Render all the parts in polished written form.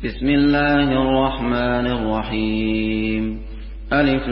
بسم الله الرحمن الرحيم. ألف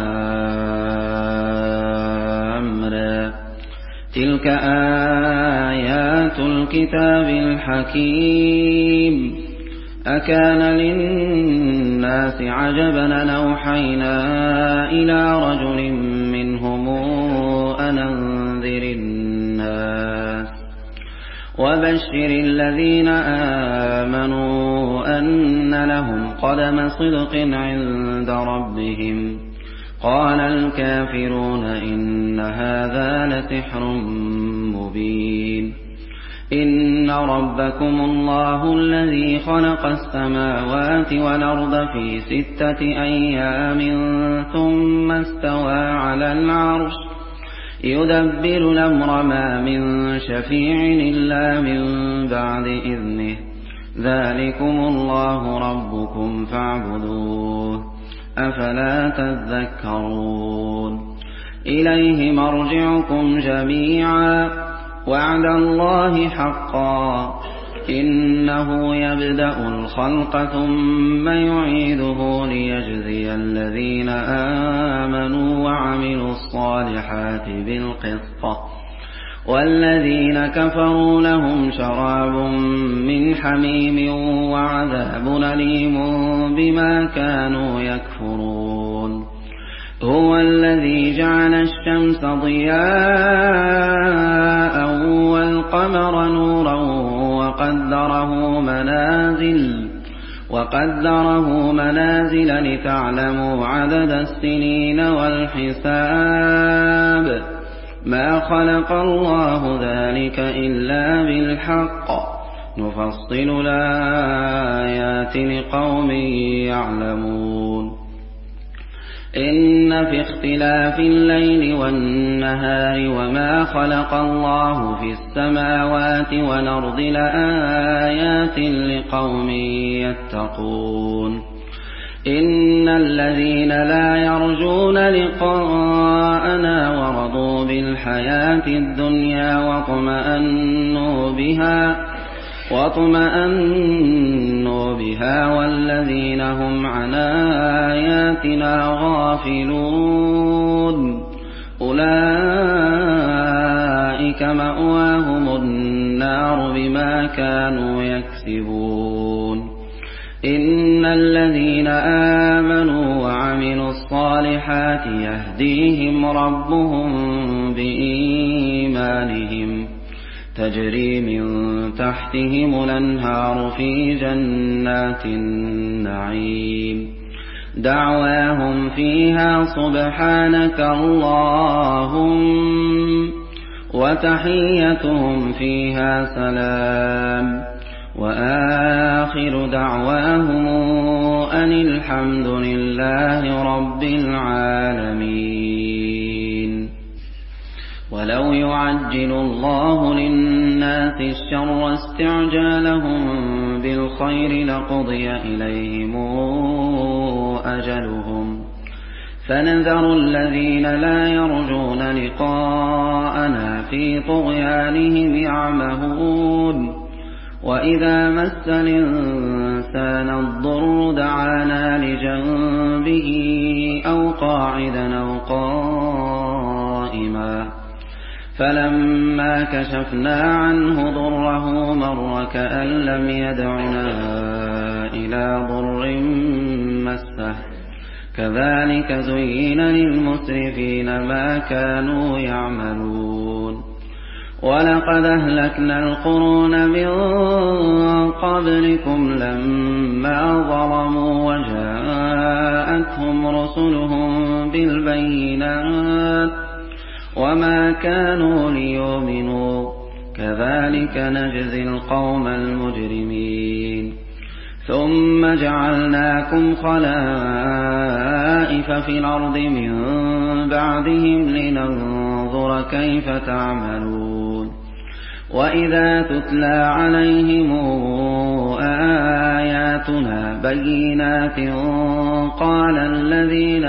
لام را. تلك آيات الكتاب الحكيم. أكان للناس عجبا أن أوحينا إلى رجل منهم أن أنذر الناس وبشر الذين آمنوا أن لهم قدم صدق عند ربهم. قال الكافرون إن هذا لسحر مبين. إن ربكم الله الذي خلق السماوات والأرض في 6 أيام ثم استوى على العرش يدبر الأمر ما من شفيع إلا من بعد إذنه. ذلكم الله ربكم فاعبدوه أفلا تذكرون. إليه مرجعكم جميعا وعد الله حقا. إنه يبدأ الخلق ثم يعيده ليجزي الذين آمنوا وعملوا الصالحات بالقسط والذين كفروا لهم شراب من حميم وعذاب أليم بما كانوا يكفرون. هو الذي جعل الشمس ضياء والقمر نورا وقدره منازل لتعلموا عدد السنين والحساب. ما خلق الله ذلك إلا بالحق نفصل الآيات لقوم يعلمون. إن في اختلاف الليل والنهار وما خلق الله في السماوات والأرض لآيات لقوم يتقون. إن الذين لا يرجون لقاءنا ورضوا بالحياة الدنيا واطمأنوا بها والذين هم عن آياتنا غافلون أولئك مأواهم النار بما كانوا يكسبون. إن الذين آمنوا وعملوا الصالحات يهديهم ربهم بإيمانهم تجري من تحتهم الأنهار في جنات النعيم. دعواهم فيها سبحانك اللهم وتحيتهم فيها سلام وآخر دعواهم أن الحمد لله رب العالمين. ولو يعجل الله للناس الشر استعجالهم بالخير لقضي إليهم أجلهم فنذر الذين لا يرجون لقاءنا في طغيانهم يعمهون. وإذا مس الإنسان الضر دعانا لجنبه أو قاعدا أو قائما فلما كشفنا عنه ضره مر كأن لم يدعنا إلى ضر مسه. كذلك زين للمسرفين ما كانوا يعملون. ولقد أهلكنا القرون من قبلكم لما ظلموا وجاءتهم رسلهم بالبينات وما كانوا ليؤمنوا. كذلك نجزي القوم المجرمين. ثم جعلناكم خلائف في الأرض من بعدهم لننظر كيف تعملون. وإذا تتلى عليهم آياتنا بينات قال الذين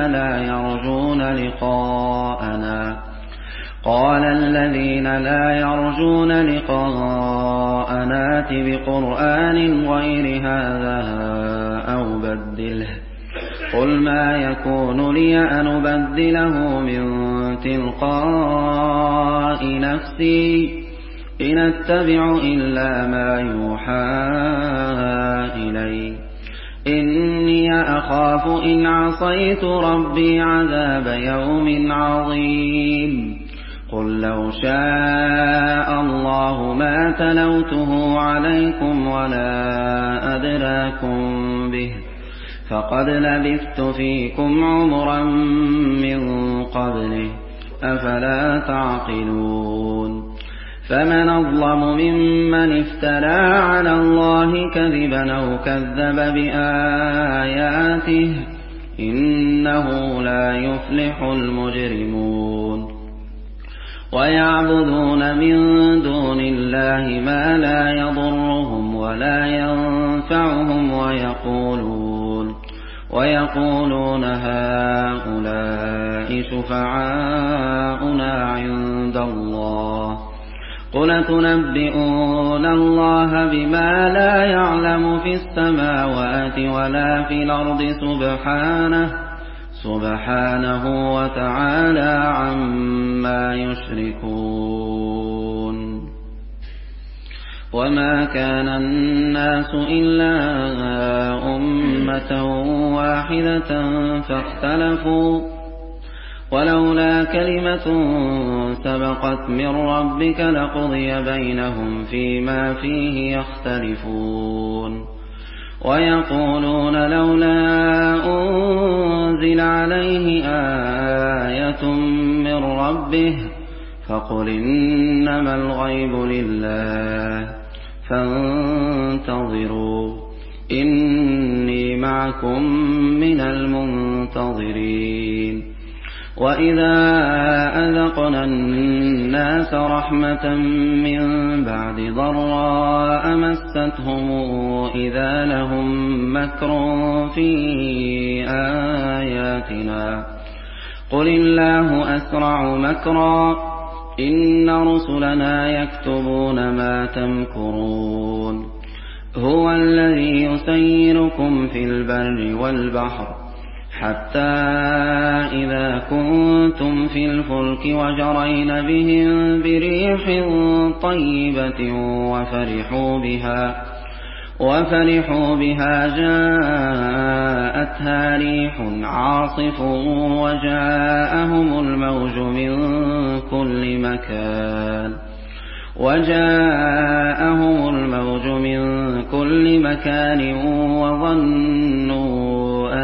لا يرجون لقاءنا ائت بقرآن غير هذا نبدله قل ما يكون لي أن أبدله من تلقاء نفسي إن أتبع إلا ما يوحى إلي إني أخاف إن عصيت ربي عذاب يوم عظيم قل لو شاء الله ما تلوته عليكم ولا أدراكم به فقد لبثت فيكم عمرا من قبله أفلا تعقلون فمن أظلم ممن افترى على الله كذبا أو كذب بآياته إنه لا يفلح المجرمون ويعبدون من دون الله ما لا يضرهم ولا ينفعهم ويقولون هؤلاء شفعاؤنا عند الله قل تنبئون الله بما لا يعلم في السماوات ولا في الأرض سبحانه وتعالى عما يشركون وما كان الناس إلا أمة واحدة فاختلفوا ولولا كلمة سبقت من ربك لقضي بينهم فيما فيه يختلفون ويقولون لولا أنزل عليه آية من ربه فقل إنما الغيب لله فانتظروا إني معكم من المنتظرين وإذا أذقنا الناس رحمة من بعد ضراء مستهم إذا لهم مكر في آياتنا قل الله أسرع مكرا إن رسلنا يكتبون ما تمكرون هو الذي يسيركم في البر والبحر حتى إذا كنتم في الفلك وجرين بهم بريح طيبة وفرحوا بها جاءتها ريح عاصف وجاءهم الموج من كل مكان وظنوا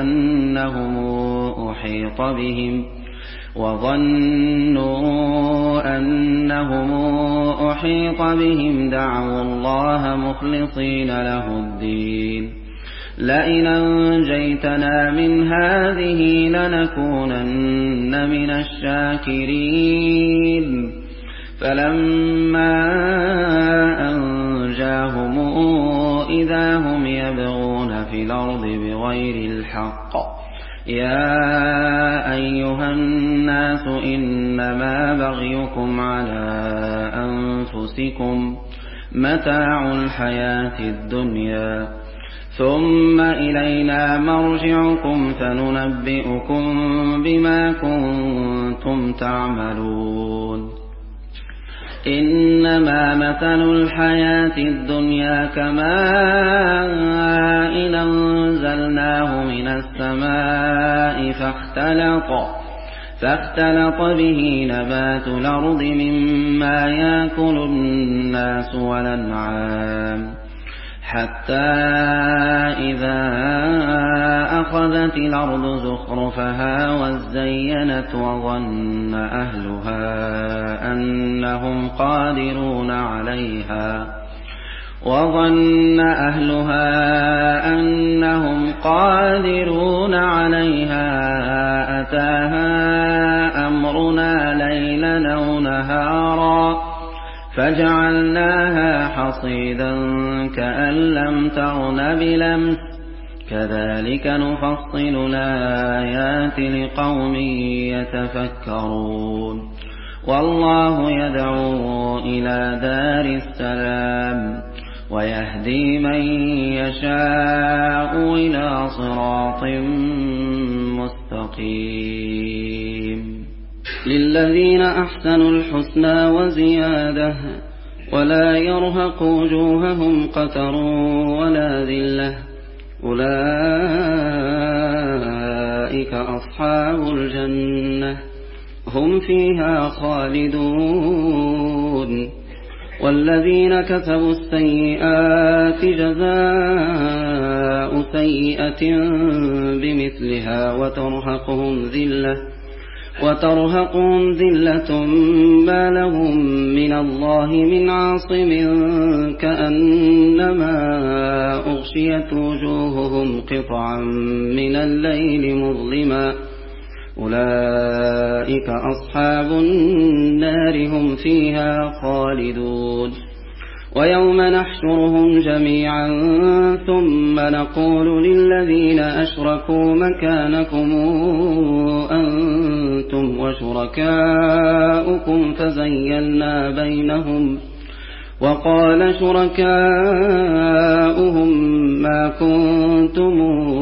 أنهم أحيط بهم دعوا الله مخلصين له الدين لئن أنجيتنا من هذه لنكونن من الشاكرين فلما أنجاهم إذا هم يبغون في الأرض بغير الحق يا أيها الناس إنما بغيكم على أنفسكم متاع الحياة الدنيا ثم إلينا مرجعكم فننبئكم بما كنتم تعملون إنما مثل الحياة الدنيا كماء أنزلناه من السماء فاختلط به نبات الأرض مما يأكل الناس والأنعام حتى إذا أخذت الأرض زخرفها وزينت وظن أهلها أنهم قادرون عليها أتاها أمرنا ليلا أو نهارا فجعلناها حصيدا كأن لم تغن بلمس كذلك نفصل الآيات لقوم يتفكرون والله يدعو إلى دار السلام ويهدي من يشاء إلى صراط مستقيم للذين أحسنوا الحسنى وزيادة ولا يرهق وجوههم قتر ولا ذلة أولئك أصحاب الجنة هم فيها خالدون والذين كسبوا السيئات جزاء سيئة بمثلها وترهقهم ذلة ما لهم من الله من عاصم كأنما أغشيت وجوههم قطعا من الليل مظلما أولئك أصحاب النار هم فيها خالدون ويوم نحشرهم جميعا ثم نقول للذين أشركوا مكانكم أنتم وشركاؤكم فزيلنا بينهم وقال شركاؤهم ما كنتم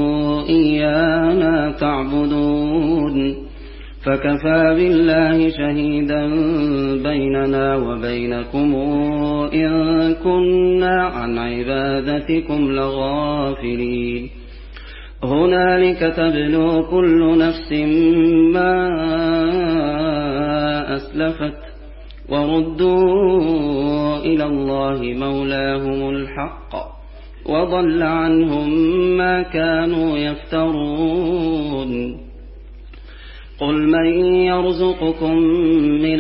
إيانا تعبدون فكفى بالله شهيدا بيننا وبينكم إن كنا عن عبادتكم لغافلين هنالك تبلو كل نفس ما أسلفت وردوا إلى الله مولاهم الحق وضل عنهم ما كانوا يفترون قل من يرزقكم من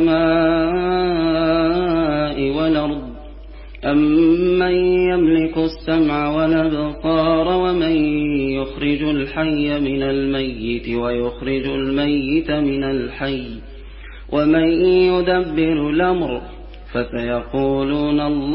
السماء والأرض أمن يملك السمع والأبصار ومن يخرج الحي من الميت ويخرج الميت من الحي ومن يدبر الأمر فسيقولون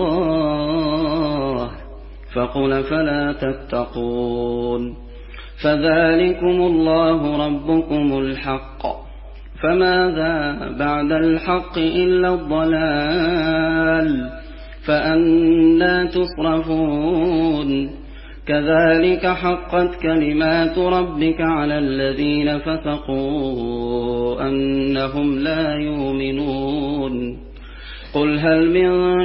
الله فقل فلا تتقون فذلكم الله ربكم الحق فماذا بعد الحق إلا الضلال فأنى تصرفون كذلك حقت كلمات ربك على الذين فسقوا أنهم لا يؤمنون قل هل من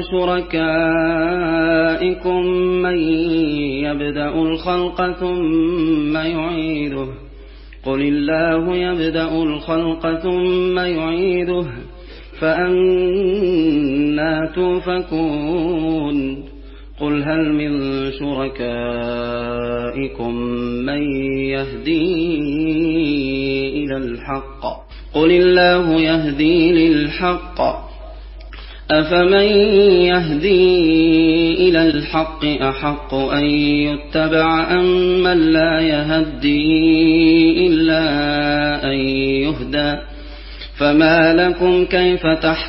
شركائكم من يبدأ الخلق ثم يعيده قل الله يبدأ الخلق ثم يعيده فأنى توفكون قل هل من شركائكم من يهدي إلى الحق قل الله يهدي للحق أفمن يهدي إلى الحق أحق أن يتبع أم من لا يهدي إلا أن يهدى فما لكم كيف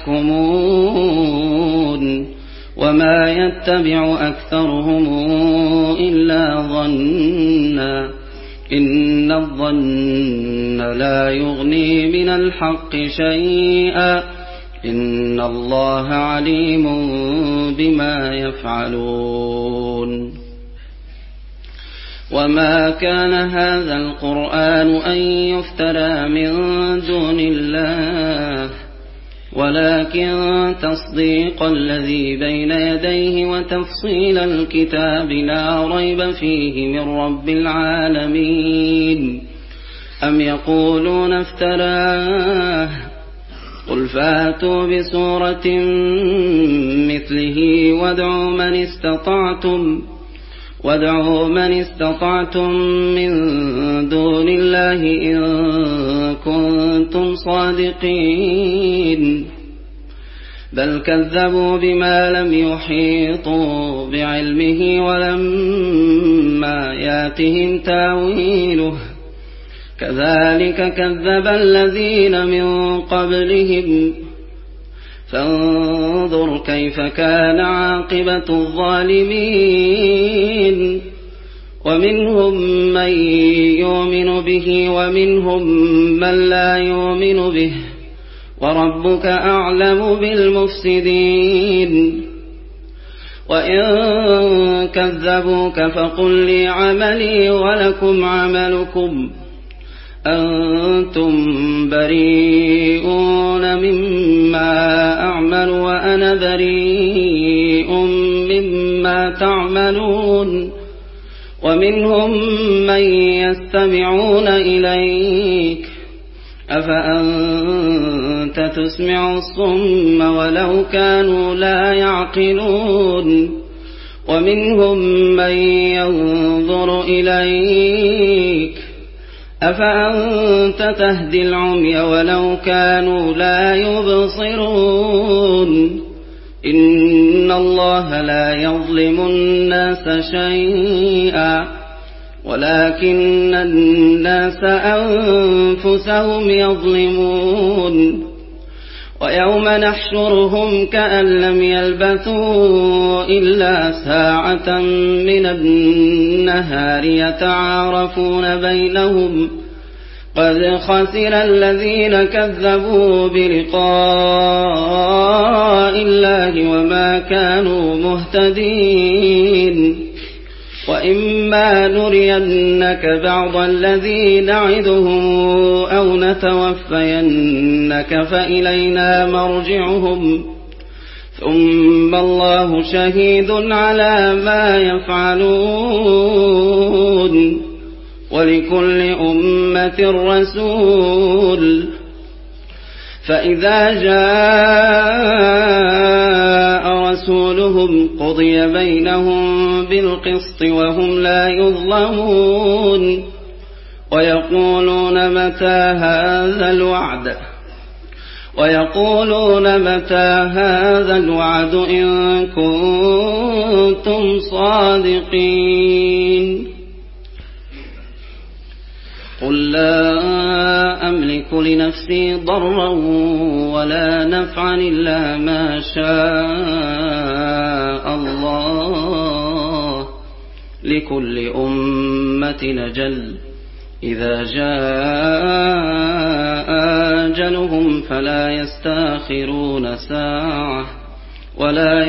تحكمون وما يتبع أكثرهم إلا ظنا إن الظن لا يغني من الحق شيئا إن الله عليم بما يفعلون وما كان هذا القرآن أن يفترى من دون الله ولكن تصديق الذي بين يديه وتفصيل الكتاب لا ريب فيه من رب العالمين أم يقولون افتراه قل فاتوا بسورة مثله وادعوا من استطعتم من دون الله إن كنتم صادقين بل كذبوا بما لم يحيطوا بعلمه ولما ياتهم تاويله كذلك كذب الذين من قبلهم فانظر كيف كان عاقبة الظالمين ومنهم من يؤمن به ومنهم من لا يؤمن به وربك أعلم بالمفسدين وإن كذبوك فقل لي عملي ولكم عملكم أنتم بريئون مما أعمل وأنا بريء مما تعملون ومنهم من يستمعون إليك أفأنت تسمع الصم ولو كانوا لا يعقلون ومنهم من ينظر إليك أفأنت تهدي العمي ولو كانوا لا يبصرون إن الله لا يظلم الناس شيئا ولكن الناس أنفسهم يظلمون ويوم نحشرهم كأن لم يلبثوا إلا ساعة من النهار يتعارفون بينهم قد خسر الذين كذبوا بلقاء الله وما كانوا مهتدين وإما نرينك بعض الذي نعدهم أو نتوفينك فإلينا مرجعهم ثم الله شهيد على ما يفعلون ولكل أمة رسول فإذا جاء رسولهم قضي بينهم بالقسط وهم لا يظلمون ويقولون متى هذا الوعد إن كنتم صادقين قل لا أملك لنفسي ضرا ولا نفعا إلا ما شاء الله لكل أمة أجل إذا جاء أجلهم فلا يستأخرون ساعة ولا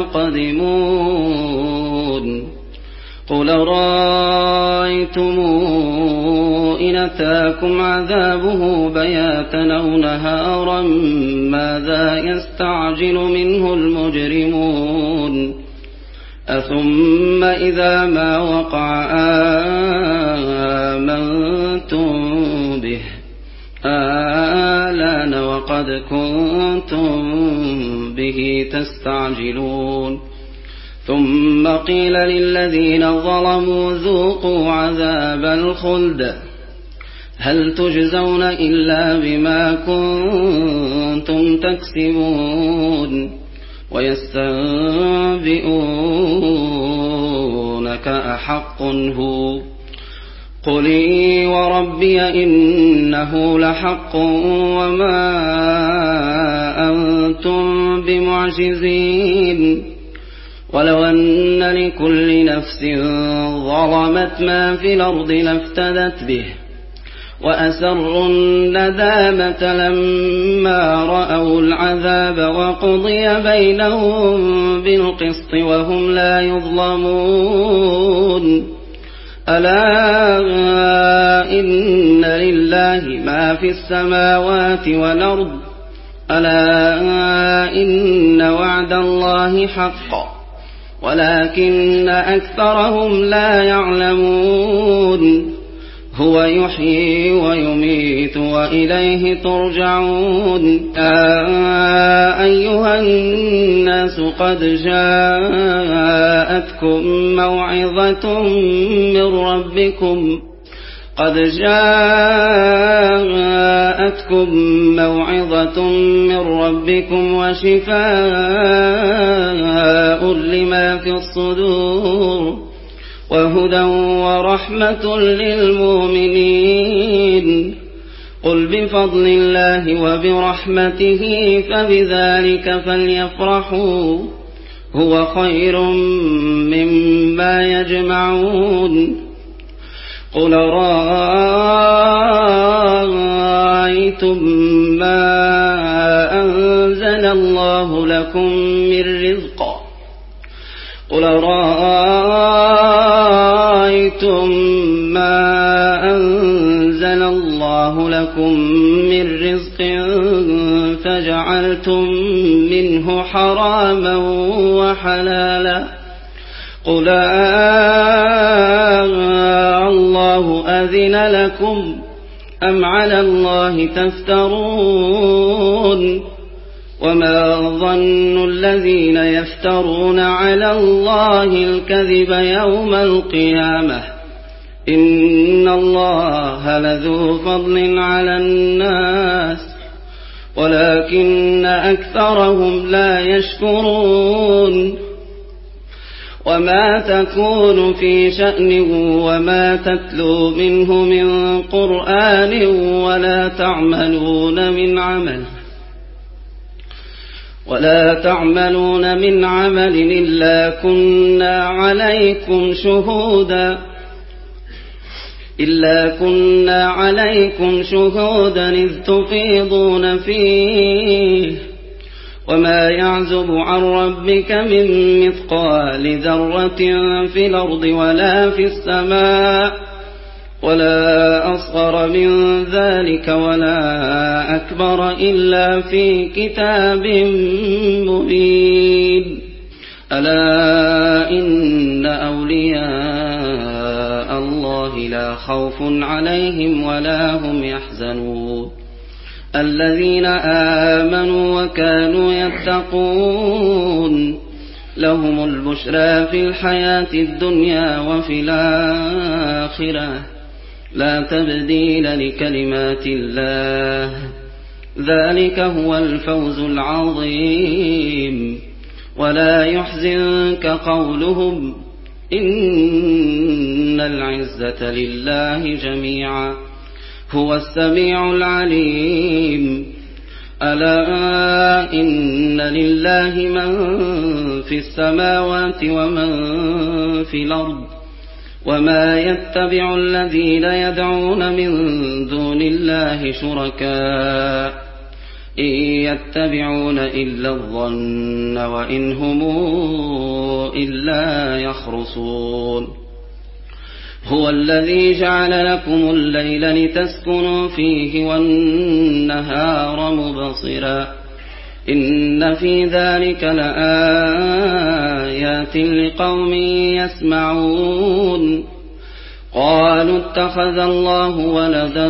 يستقدمون قل رأيتم إن أتاكم عذابه بياتا أو نهارا ماذا يستعجل منه المجرمون أثم إذا ما وقع آمنتم به آلان وقد كنتم به تستعجلون ثم قيل للذين ظلموا ذوقوا عذاب الخلد هل تجزون إلا بما كنتم تكسبون ويستنبئونك أحق هو قل إي وربي إنه لحق وما أنتم بمعجزين ولو أن لكل نفس ظلمت ما في الأرض لافتدت به وأسروا الندامة لما رأوا العذاب وقضي بينهم بالقسط وهم لا يظلمون ألا إن لله ما في السماوات والأرض ألا إن وعد الله حق ولكن أكثرهم لا يعلمون هو يحيي ويميت وإليه ترجعون أيها الناس قد جاءتكم موعظة من ربكم وشفاء لما في الصدور وهدى ورحمة للمؤمنين قل بفضل الله وبرحمته فبذلك فليفرحوا هو خير مما يجمعون قل رأيتم ما أنزل الله لكم من رزق قل رأيتم ما أنزل الله لكم من رزق فجعلتم منه حراما وحلالا قل الله أذن لكم أم على الله تفترون وما ظن الذين يفترون على الله الكذب يوم القيامة إن الله لذو فضل على الناس ولكن أكثرهم لا يشكرون وما تكون في شأن وما تتلو منه من قرآن ولا تعملون من عمل إلا كنا عليكم شهودا إذ تفيضون فيه وما يعزب عن ربك من مثقال ذرة في الأرض ولا في السماء ولا أصغر من ذلك ولا أكبر إلا في كتاب مبين ألا إن أولياء الله لا خوف عليهم ولا هم يحزنون الذين آمنوا وكانوا يتقون لهم البشرى في الحياة الدنيا وفي الآخرة لا تبديل لكلمات الله ذلك هو الفوز العظيم ولا يحزنك قولهم إن العزة لله جميعا هو السميع العليم ألا إن لله من في السماوات ومن في الأرض وما يتبع الذين يدعون من دون الله شركاء إن يتبعون إلا الظن وإن هم إلا يخرصون هو الذي جعل لكم الليل لتسكنوا فيه والنهار مبصرا إن في ذلك لآيات لقوم يسمعون قالوا اتخذ الله ولدا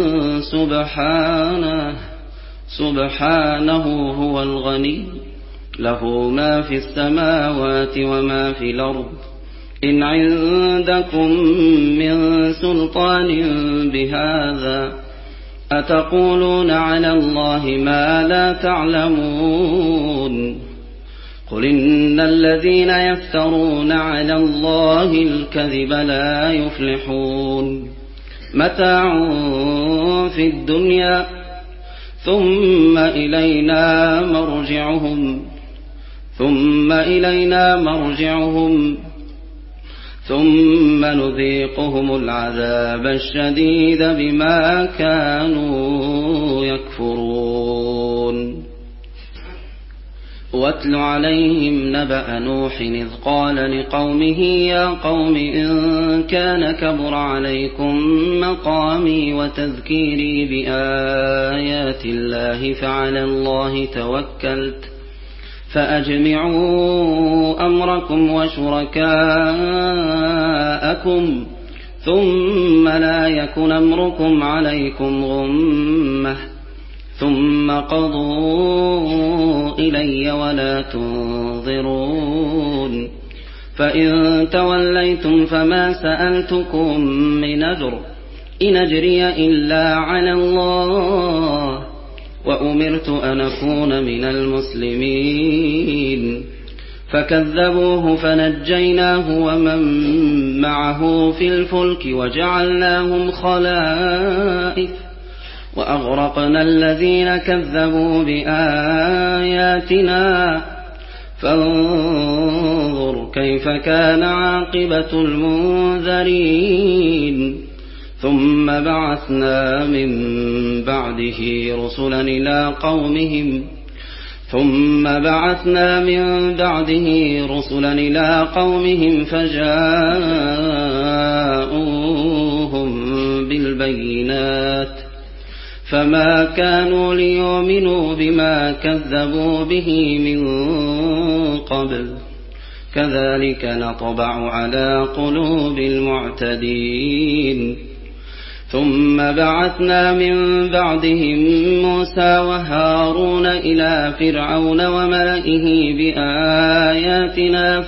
سبحانه هو الغني له ما في السماوات وما في الأرض إن عندكم من سلطان بهذا أتقولون على الله ما لا تعلمون قل إن الذين يفترون على الله الكذب لا يفلحون متاع في الدنيا ثم إلينا مرجعهم ثم نذيقهم العذاب الشديد بما كانوا يكفرون واتل عليهم نبأ نوح إذ قال لقومه يا قوم إن كان كبر عليكم مقامي وتذكيري بآيات الله فعلى الله توكلت فأجمعوا أمركم وشركاءكم ثم لا يكن أمركم عليكم غمة ثم قضوا إلي ولا تنظرون فإن توليتم فما سألتكم من أجر إن أجري إلا على الله وأمرت أن أكون من المسلمين فكذبوه فنجيناه ومن معه في الفلك وجعلناهم خلائف وأغرقنا الذين كذبوا بآياتنا فانظر كيف كان عاقبة المنذرين ثم بعثنا من بعده رسلا إلى قومهم ثم بعثنا من بعده رسلا إلى قومهم فجاءوهم بالبينات فما كانوا ليؤمنوا بما كذبوا به من قبل كذلك نطبع على قلوب المعتدين ثم بعثنا من بعدهم موسى وهارون إلى فرعون وملئه بآياتنا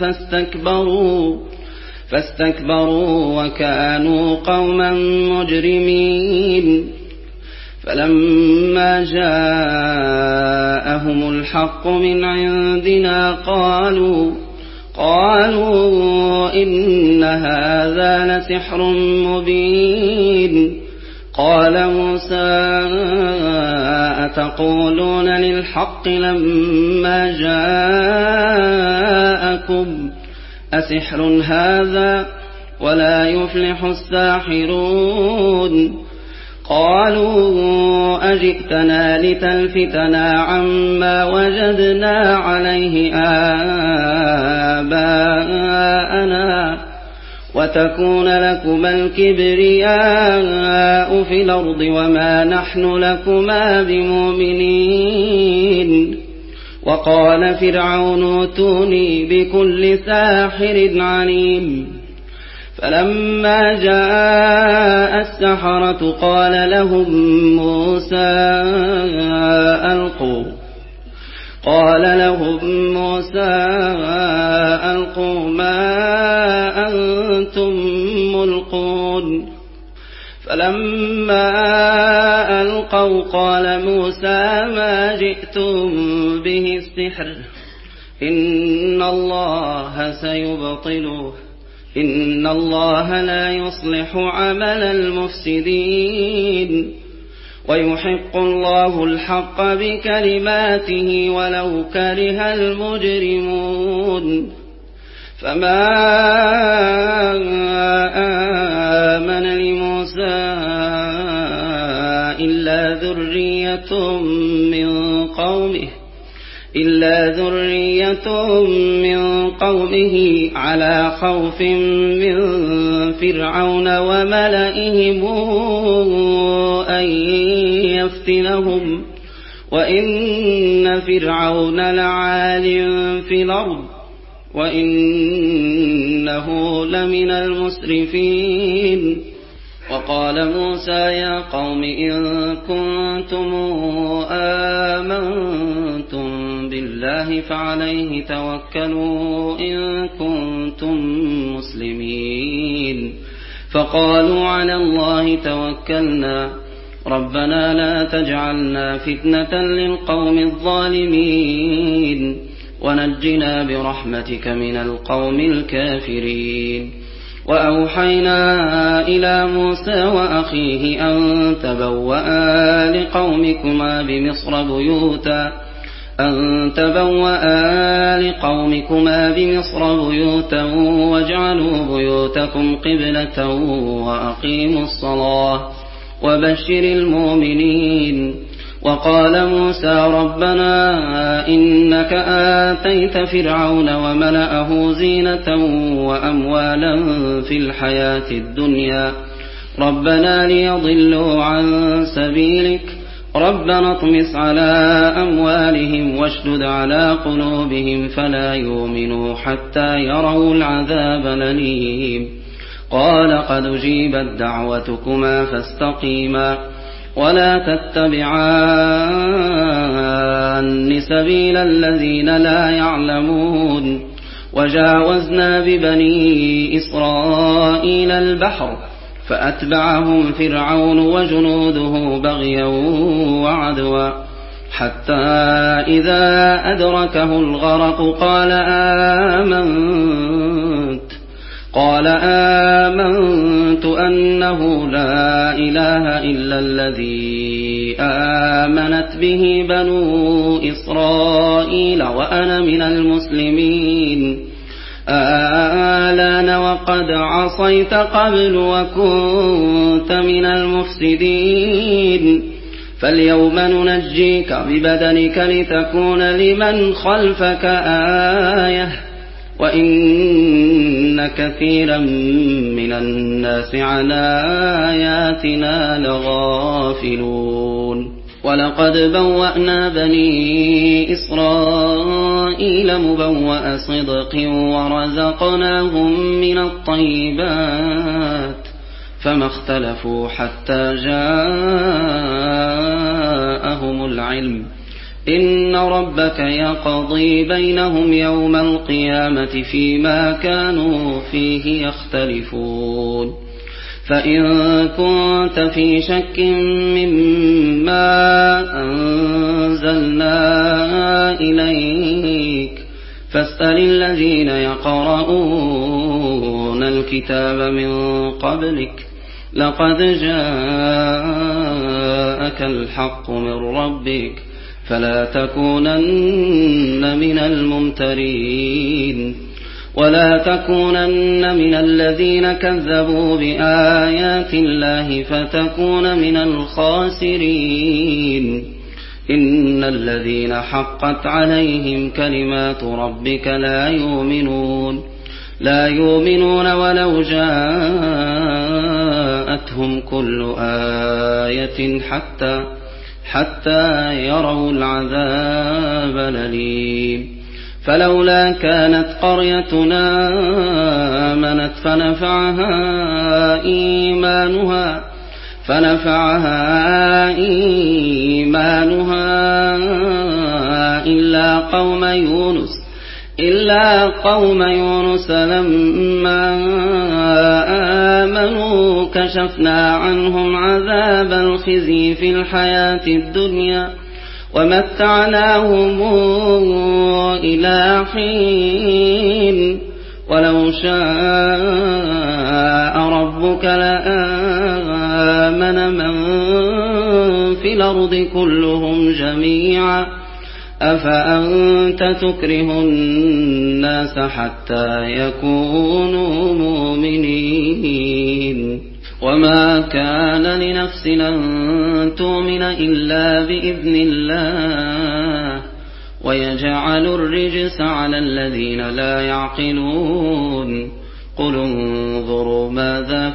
فاستكبروا وكانوا قوما مجرمين فلما جاءهم الحق من عندنا قالوا إن هذا لسحر مبين قال موسى أتقولون للحق لما جاءكم أسحر هذا ولا يفلح الساحرون قالوا أجئتنا لتلفتنا عما وجدنا عليه آباءنا وتكون لكما الكبرياء في الأرض وما نحن لكما بمؤمنين وقال فرعون ائتوني بكل ساحر عليم فلما جاء السحرة قال لهم موسى ألقوا ما أنتم ملقون فلما ألقوا قال موسى ما جئتم به السحر إن الله سيبطله إن الله لا يصلح عمل المفسدين ويحق الله الحق بكلماته ولو كره المجرمون فما آمن لموسى إلا ذرية من قومه على خوف من فرعون وملئهم أن يفتنهم وإن فرعون لعال في الأرض وإنه لمن المسرفين وقال موسى يا قوم إن كنتم آمنتم بالله فعليه توكلوا إن كنتم مسلمين فقالوا على الله توكلنا ربنا لا تجعلنا فتنة للقوم الظالمين ونجنا برحمتك من القوم الكافرين وأوحينا إلى موسى وأخيه أن تبوأ لقومكما بمصر بيوتا واجعلوا بيوتكم قبلة وأقيموا الصلاة وبشر المؤمنين وقال موسى ربنا إنك آتيت فرعون وملأه زينة وأموالا في الحياة الدنيا ربنا ليضلوا عن سبيلك ربنا اطمس على أموالهم واشدد على قلوبهم فلا يؤمنوا حتى يروا العذاب الأليم قال قد أجيبت دعوتكما فاستقيما ولا تتبعان سبيل الذين لا يعلمون وجاوزنا ببني إسرائيل البحر فأتبعهم فرعون وجنوده بغيا وعدوا حتى إذا أدركه الغرق قال آمنت أنه لا إله إلا الذي آمنت به بنو إسرائيل وأنا من المسلمين آلان وقد عصيت قبل وكنت من المفسدين فاليوم ننجيك ببدنك لتكون لمن خلفك آية وإن كثيرا من الناس عن آياتنا لغافلون ولقد بوأنا بني إسرائيل مبوأ صدق ورزقناهم من الطيبات فما اختلفوا حتى جاءهم العلم إن ربك يقضي بينهم يوم القيامة فيما كانوا فيه يختلفون فإن كنت في شك مما أنزلنا إليك فاسأل الذين يقرؤون الكتاب من قبلك لقد جاءك الحق من ربك فلا تكونن من الممترين ولا تكونن من الذين كذبوا بآيات الله فتكون من الخاسرين إن الذين حقت عليهم كلمات ربك لا يؤمنون ولو جاءتهم كل آية حتى يروا العذاب الأليم فلولا كانت قريتنا آمنت فنفعها إيمانها إلا قوم يونس لما آمنوا كشفنا عنهم عذاب الخزي في الحياة الدنيا ومتعناهم إلى حين ولو شاء ربك لآمن من في الأرض كلهم جميعا أفأنت تكره الناس حتى يكونوا مؤمنين وما كان لنفس أن تؤمن إلا بإذن الله ويجعل الرجس على الذين لا يعقلون قل انظروا ماذا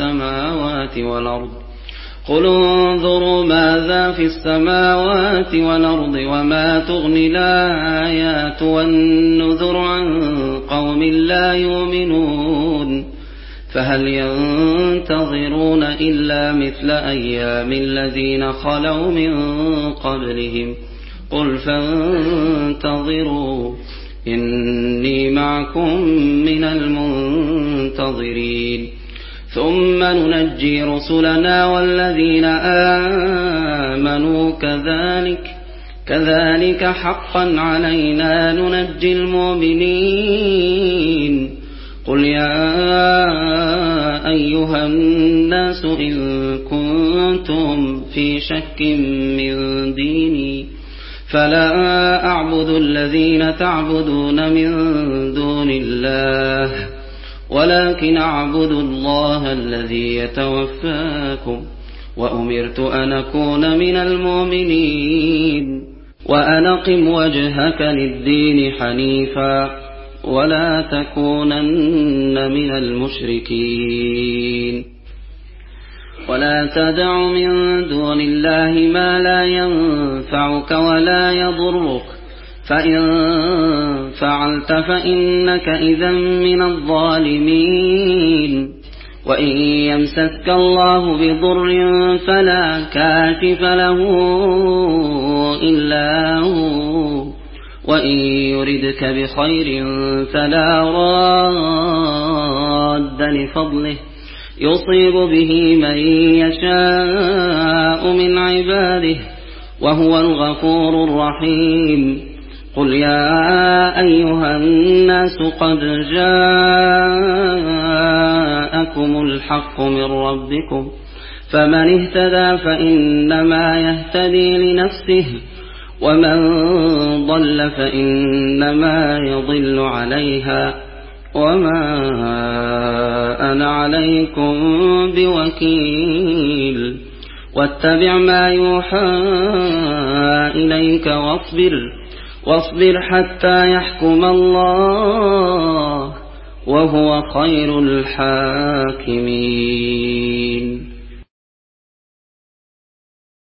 في السماوات والأرض وما تغني الآيات والنذر عن قوم لا يؤمنون فهل ينتظرون إلا مثل أيام الذين خلوا من قبلهم قل فانتظروا إني معكم من المنتظرين ثم ننجي رسلنا والذين آمنوا كذلك حقا علينا ننجي المؤمنين قل يا أيها الناس إن كنتم في شك من ديني فلا أعبد الذين تعبدون من دون الله ولكن أعبد الله الذي يتوفاكم وأمرت أن أكون من المؤمنين وأن أقم وجهك للدين حنيفا ولا تكونن من المشركين ولا تدع من دون الله ما لا ينفعك ولا يضرك فإن فعلت فإنك إذا من الظالمين وإن يمسسك الله بضر فلا كاشف له إلا هو وإن يردك بخير فلا راد لفضله يصيب به من يشاء من عباده وهو الغفور الرحيم قل يا أيها الناس قد جاءكم الحق من ربكم فمن اهتدى فإنما يهتدي لنفسه ومن ضل فإنما يضل عليها وما أنا عليكم بوكيل واتبع ما يوحى إليك واصبر حتى يحكم الله وهو خير الحاكمين.